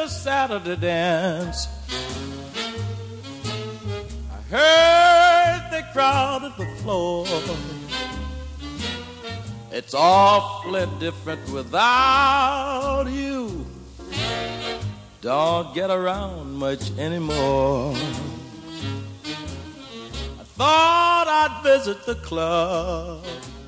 the Saturday dance. I heard they crowded the floor. It's awfully different without you. Don't get around much anymore. I thought I'd visit the club